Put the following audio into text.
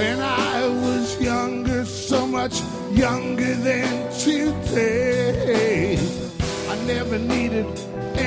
when I was younger, so much younger than today. I never needed